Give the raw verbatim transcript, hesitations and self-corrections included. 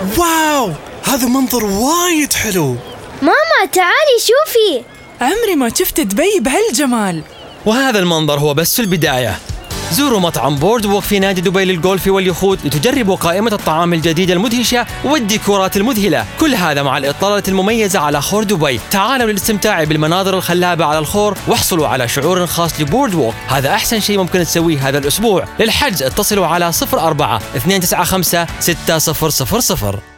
واو، هذا منظر وايد حلو. ماما تعالي شوفي، عمري ما شفت دبي بهالجمال. وهذا المنظر هو بس البداية. زوروا مطعم بورد ووك في نادي دبي للجولف واليخوت لتجربوا قائمة الطعام الجديدة المدهشة والديكورات المذهلة، كل هذا مع الإطلالة المميزة على خور دبي. تعالوا للاستمتاع بالمناظر الخلابة على الخور واحصلوا على شعور خاص لبورد ووك. هذا أحسن شيء ممكن تسويه هذا الأسبوع. للحجز اتصلوا على صفر أربعة اثنين تسعة خمسة ستة صفر صفر صفر.